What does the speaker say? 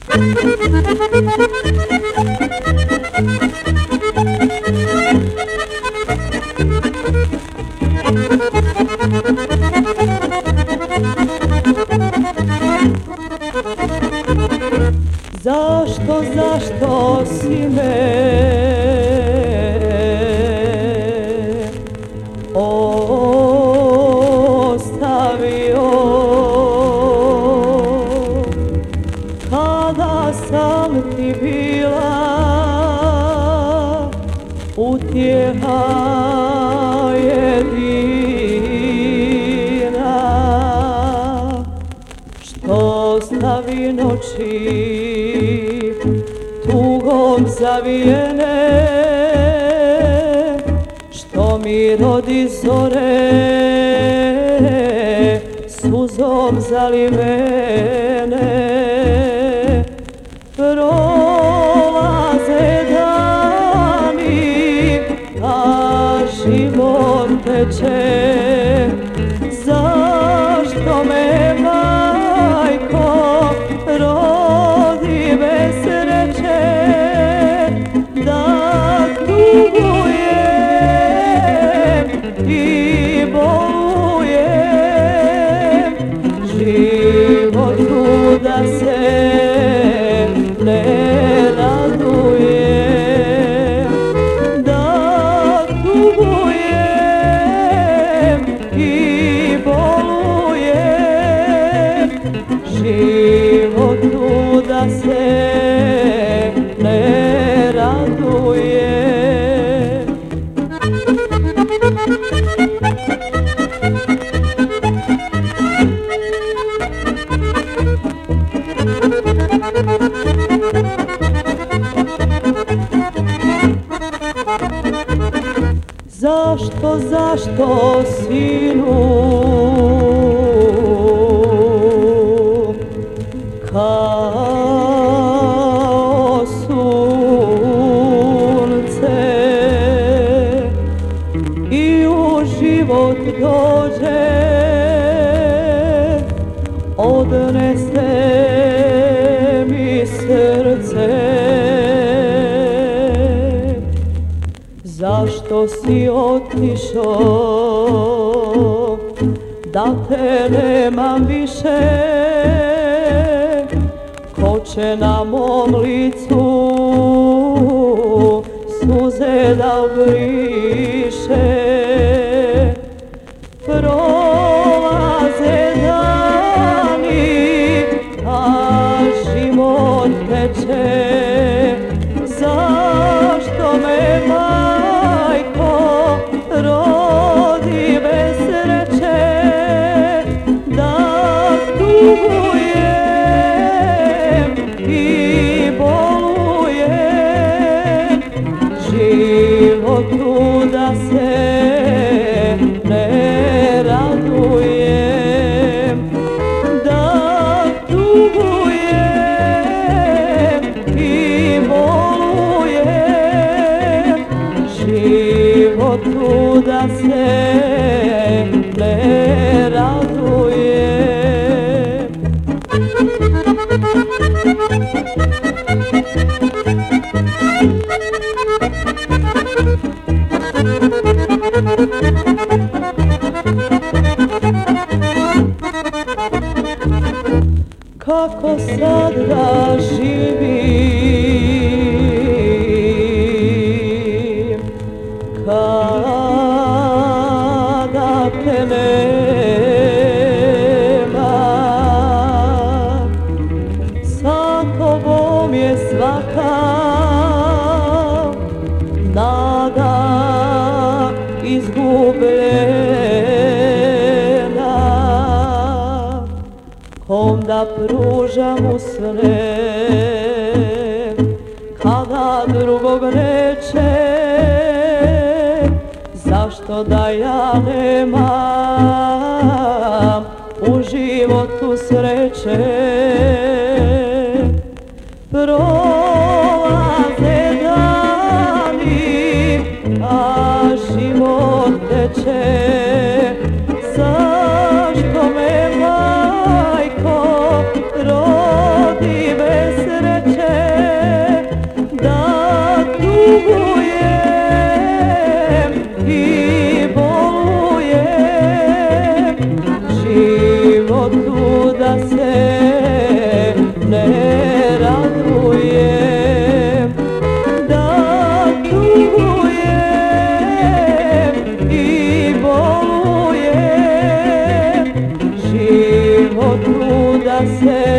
Zašto si me ostavio kada sam ti bila utjeha jedina, što stavi noći tugom zavijene, što mi rodi zore suzom zalivene. Prolaze dani, a život teče. Zašto me, majko, rodi bez sreće, da tugujem i bolujem, životu da se ne radujem, da tugujem i bolujem, životu da se ne radujem. Zašto, sinu, kao sunce i u život dođe, odnese mi srce. Zašto si otišao, da te nemam više, ko će na mom licu suze da obriše. Prolaze dani, a život teče. Zašto me, majko, rodi bez sreće, da tugujem i bolujem, životu da se ne radujem, da tugujem i bolujem, životu da se ne radujem. Kako sad da živim kada te nema, sa tobom je svaka nada izgubljena. Kom da pružam usne kada drugog neće, zašto da ja nemam u životu sreće. Prolaze dani, a život teče. Zašto me, majko, rodi bez se